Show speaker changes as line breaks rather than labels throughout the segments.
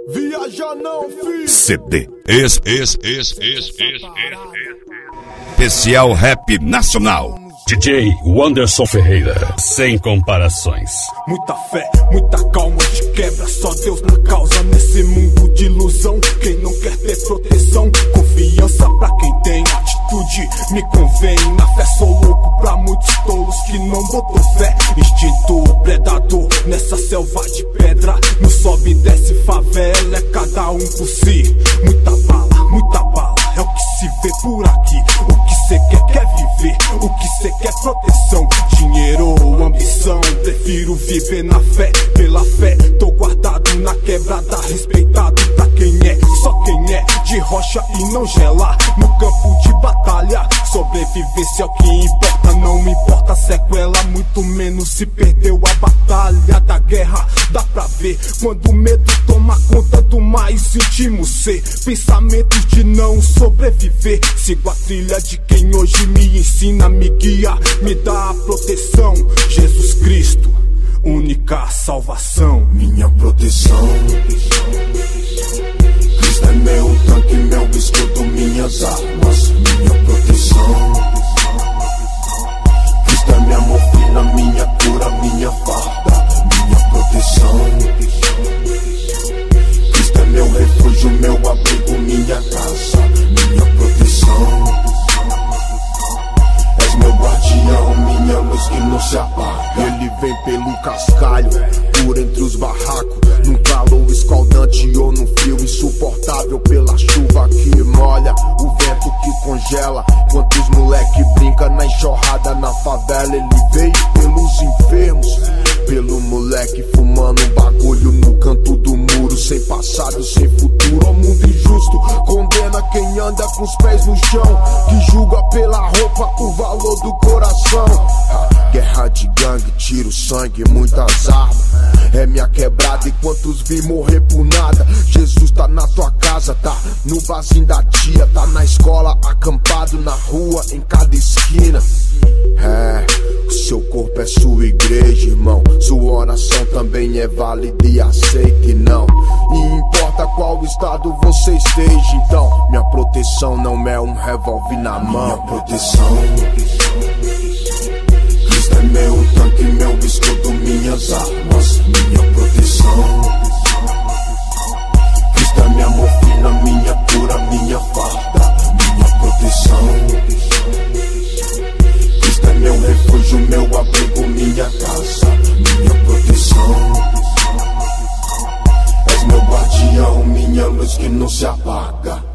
Viaja não, filho.
CD. Especial Rap Nacional.
DJ Wanderson Ferreira, sem comparações.
Muita fé, muita calma, te quebra só Deus na causa. Nesse mundo de ilusão, quem não quer ter proteção, confiança pra quem tem atitude, me convém. Na fé sou louco pra muitos tolos que não botou fé. Instinto predador, nessa selva de pedra. No sobe e desce favela, é cada um por si. Muita bala, é o que se vê por aqui. O que cê quer viver, o que cê quer proteção. Dinheiro ou ambição, prefiro viver na fé. Pela fé, tô guardado na quebrada, respeitado pra quem é. Só quem é de rocha e não gelar. No campo de batalha, sobrevivência é o que importa. Não me importa a sequela, muito menos se perdeu a batalha da guerra. Dá pra ver quando o medo toma conta do mais íntimo ser. Pensamentos de não sobreviver. Sigo a trilha de quem hoje me ensina, me guia, me dá a proteção. Jesus Cristo, única salvação.
Minha proteção. Cristo é meu tanque, meu escudo, minhas armas. Minha proteção. Cristo é minha morfina, minha cura, minha farda. Minha proteção. Cristo é meu refúgio, meu abrigo, minha casa. Minha proteção. És meu guardião, minha luz que não se apaga. Ele vem pelo cascalho, por entre os barracos, num calor escaldante ou num frio insuportável, pela chuva que molha, o vento que congela. Enquanto os moleque brinca na enxurrada na favela, ele veio pelos enfermos, pelo moleque fumando bagulho no canto do muro, sem passado, sem futuro. O mundo injusto condena quem anda com os pés no chão, que julga pela roupa o valor do coração. Guerra de gangue, tiro, sangue, muitas armas. É minha quebrada e quantos vi morrer por nada. Jesus tá na tua casa, tá no barzinho da tia, tá na escola, acampado na rua, em cada esquina. O seu corpo é sua igreja, irmão. Sua oração também é válida e aceite, não. E importa qual estado você esteja, então minha proteção não é um revólver na mão. Minha proteção. Cristo é meu tanque, meu escudo, minhas armas. Minha proteção. Cristo é minha morfina, minha cura, minha farda. Minha proteção. Cristo é meu refúgio, meu abrigo, minha casa. Minha proteção. És meu guardião, minha luz que não se apaga.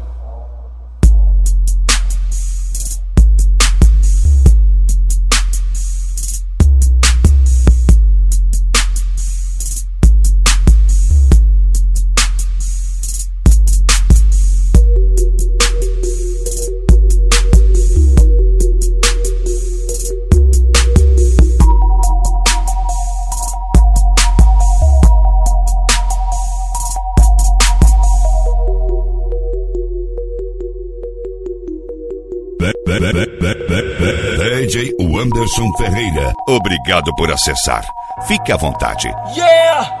DJ Wanderson Ferreira, obrigado por acessar. Fique à vontade.
Yeah!